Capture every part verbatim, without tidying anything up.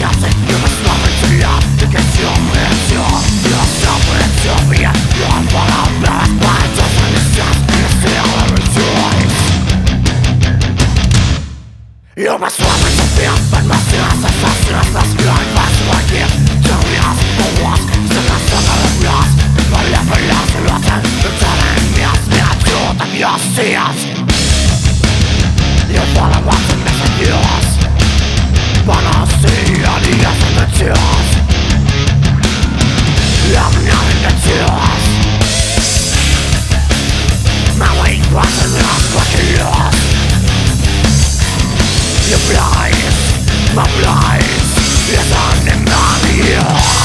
You must love me to feel, but must feel as a success. That's good, I'm fast to my gift. Tell me how to walk, so that's not how I'm lost. My life is lost and lost, and the time is me. I do what I'm yours, see us. You follow what's a message yours, but I'll see all the yes and the tears. I'm not in the tears. My weight wasn't lost, but you lost. Your blind, my blind is on the money.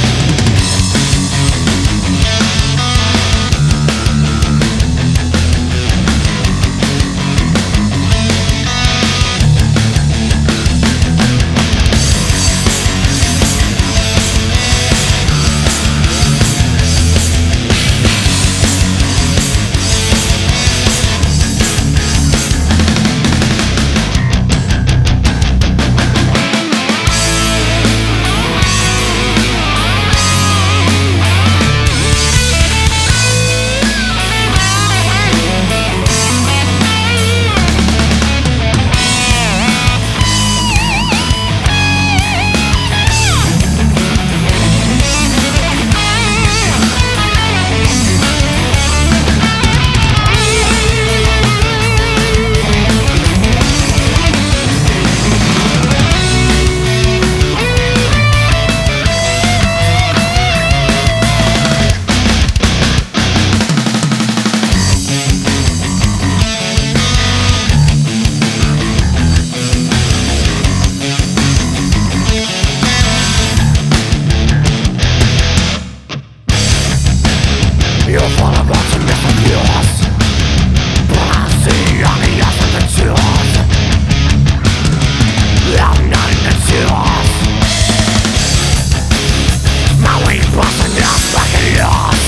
You fall apart to miss the yours, but I see on the yes and the tears. I'm not in the tears. My weight wasn't just like a loss.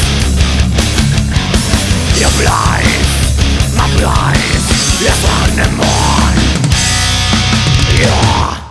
You're blind, my blind is on the moon. You're